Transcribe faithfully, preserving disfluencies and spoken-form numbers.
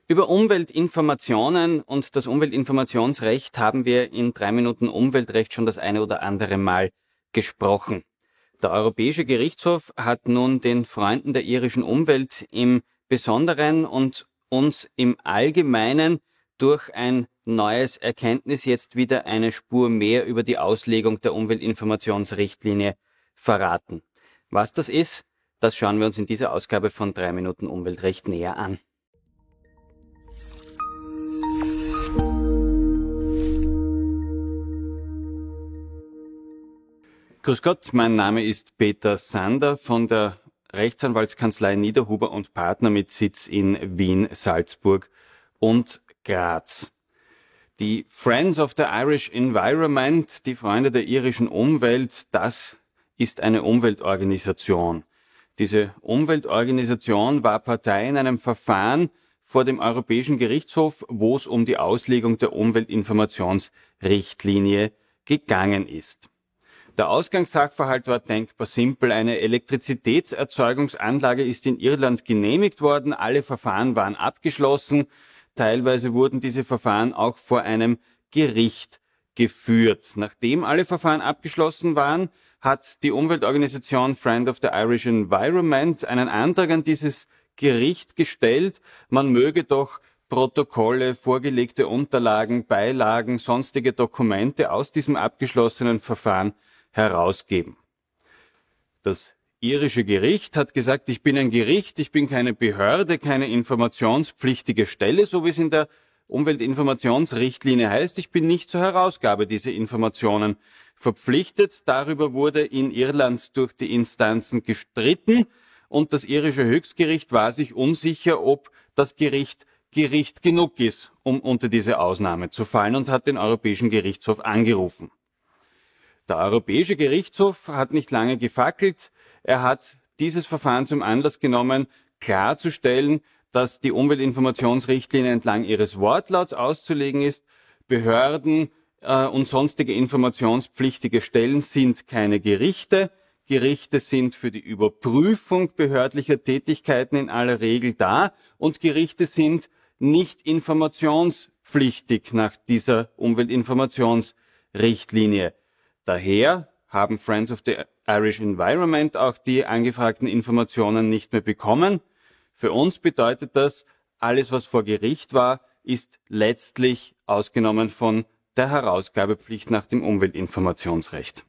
Über Umweltinformationen und das Umweltinformationsrecht haben wir in drei Minuten Umweltrecht schon das eine oder andere Mal gesprochen. Der Europäische Gerichtshof hat nun den Freunden der irischen Umwelt im Besonderen und uns im Allgemeinen durch ein neues Erkenntnis jetzt wieder eine Spur mehr über die Auslegung der Umweltinformationsrichtlinie verraten. Was das ist, das schauen wir uns in dieser Ausgabe von drei Minuten Umweltrecht näher an. Grüß Gott, mein Name ist Peter Sander von der Rechtsanwaltskanzlei Niederhuber und Partner mit Sitz in Wien, Salzburg und Graz. Die Friends of the Irish Environment, die Freunde der irischen Umwelt, das ist eine Umweltorganisation. Diese Umweltorganisation war Partei in einem Verfahren vor dem Europäischen Gerichtshof, wo es um die Auslegung der Umweltinformationsrichtlinie gegangen ist. Der Ausgangssachverhalt war denkbar simpel. Eine Elektrizitätserzeugungsanlage ist in Irland genehmigt worden. Alle Verfahren waren abgeschlossen. Teilweise wurden diese Verfahren auch vor einem Gericht geführt. Nachdem alle Verfahren abgeschlossen waren, hat die Umweltorganisation Friend of the Irish Environment einen Antrag an dieses Gericht gestellt. Man möge doch Protokolle, vorgelegte Unterlagen, Beilagen, sonstige Dokumente aus diesem abgeschlossenen Verfahren herausgeben. Das irische Gericht hat gesagt, ich bin ein Gericht, ich bin keine Behörde, keine informationspflichtige Stelle, so wie es in der Umweltinformationsrichtlinie heißt. Ich bin nicht zur Herausgabe dieser Informationen verpflichtet. Darüber wurde in Irland durch die Instanzen gestritten und das irische Höchstgericht war sich unsicher, ob das Gericht Gericht genug ist, um unter diese Ausnahme zu fallen und hat den Europäischen Gerichtshof angerufen. Der Europäische Gerichtshof hat nicht lange gefackelt. Er hat dieses Verfahren zum Anlass genommen, klarzustellen, dass die Umweltinformationsrichtlinie entlang ihres Wortlauts auszulegen ist. Behörden äh, und sonstige informationspflichtige Stellen sind keine Gerichte. Gerichte sind für die Überprüfung behördlicher Tätigkeiten in aller Regel da und Gerichte sind nicht informationspflichtig nach dieser Umweltinformationsrichtlinie. Daher haben Friends of the Irish Environment auch die angefragten Informationen nicht mehr bekommen. Für uns bedeutet das, alles was vor Gericht war, ist letztlich ausgenommen von der Herausgabepflicht nach dem Umweltinformationsrecht.